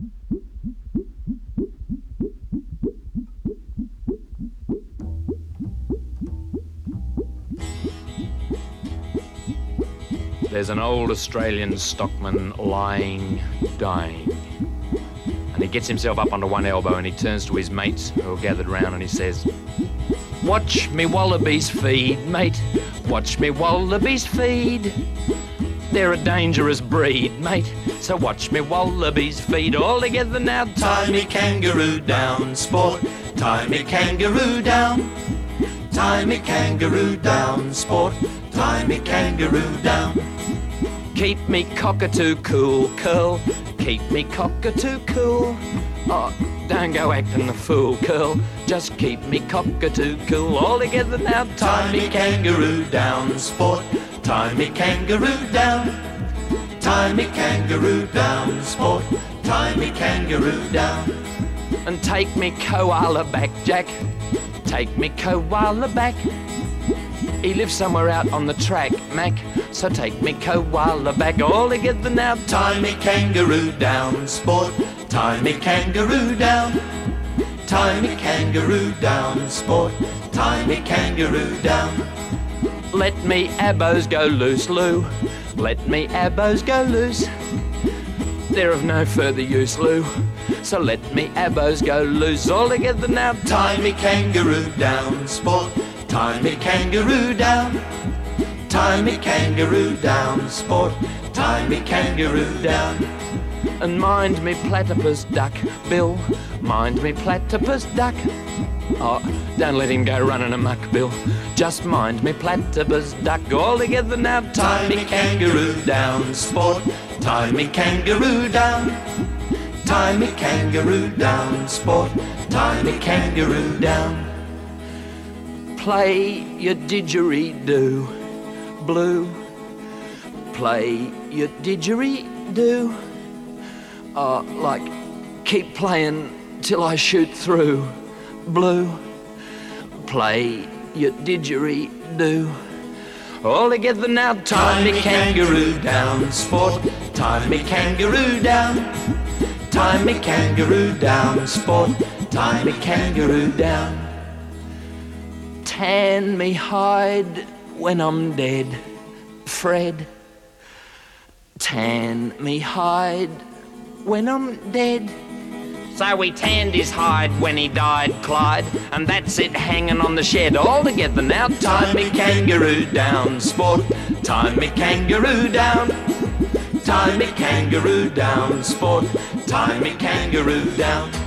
There's an old Australian stockman lying, dying. And he gets himself up onto one elbow and he turns to his mates who are gathered round and he says, "Watch me wallabies feed, mate. Watch me wallabies feed. They're a dangerous breed, mate. So watch me wallabies feed. All together now, tie me kangaroo down, sport. Tie me kangaroo down. Tie me kangaroo down, sport. Tie me kangaroo down. Keep me cockatoo cool, curl. Keep me cockatoo cool. Oh, don't go acting the fool, curl. Just keep me cockatoo cool. All together now, tie me kangaroo down, sport. Tie me kangaroo down. Tie me kangaroo down, sport. Tie me kangaroo down. And take me koala back, Jack. Take me koala back. He lives somewhere out on the track, Mac. So take me koala back. All together now, tie me kangaroo down, sport. Tie me kangaroo down. Tie me kangaroo down, sport. Tie me kangaroo down. Let me abos go loose, Lou. Let me abos go loose. They're of no further use, Lou. So let me abos go loose. All together now, tie me kangaroo down, sport. Tie me kangaroo down. Tie me kangaroo down, sport. Tie me kangaroo down. And mind me platypus duck, Bill. Mind me platypus duck. Oh, don't let him go running amok, Bill. Just mind me platypus duck. All together now, tie me kangaroo down, sport. Tie me kangaroo down. Tie me kangaroo down, sport. Tie me kangaroo down. Play your didgeridoo, blue. Play your didgeridoo. Oh, like, keep playing till I shoot through, blue. Play your didgeridoo. All together now, tie me kangaroo down, sport. Tie me kangaroo down. Tie me kangaroo down, sport. Tie me kangaroo down. Tan me hide when I'm dead, Fred. Tan me hide when I'm dead. So we tanned his hide when he died, Clyde, and that's it hanging on the shed. All together now, tie me kangaroo down, sport. Tie me kangaroo down. Tie me kangaroo down, sport. Tie me kangaroo down.